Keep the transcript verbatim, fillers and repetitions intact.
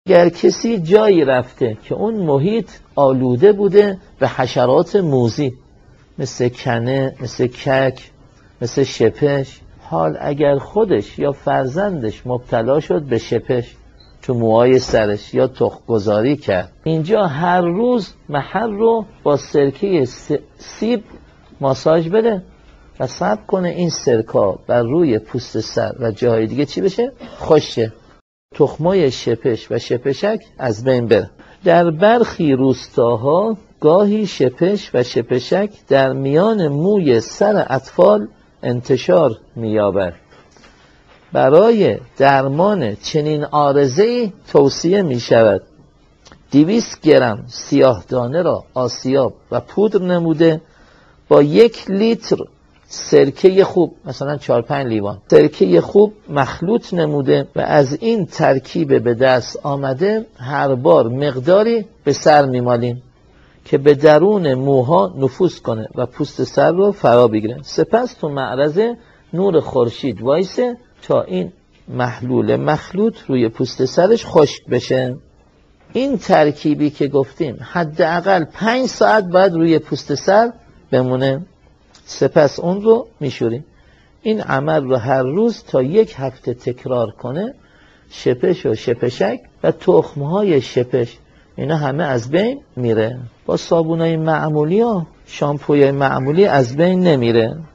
اگر کسی جایی رفته که اون محیط آلوده بوده به حشرات موذی مثل کنه، مثل کک، مثل شپش، حال اگر خودش یا فرزندش مبتلا شد به شپش تو موهای سرش یا تخم‌گذاری کرد، اینجا هر روز محل رو با سرکه سیب ماساژ بده و صبر کنه این سرکا بر روی پوست سر و جاهای دیگه چی بشه؟ خشک، تخمای شپش و شپشک از بین بره. در برخی روستاها گاهی شپش و شپشک در میان موی سر اطفال انتشار می‌یابد. برای درمان چنین عارضه‌ای توصیه می‌شود دویست گرم سیاه دانه را آسیاب و پودر نموده با یک لیتر سرکه خوب، مثلا چهار پنج لیوان سرکه خوب مخلوط نموده و از این ترکیب به دست آمده هر بار مقداری به سر میمالیم که به درون موها نفوذ کنه و پوست سر رو فرا بگیره. سپس تو معرض نور خورشید وایسه تا این محلول مخلوط روی پوست سرش خشک بشه. این ترکیبی که گفتیم حداقل پنج ساعت باید روی پوست سر بمونه، سپس اون رو میشوریم. این عمل رو هر روز تا یک هفته تکرار کنه، شپش و شپشک و تخمهای شپش اینا همه از بین میره. با صابونای معمولی و شامپوی معمولی از بین نمیره.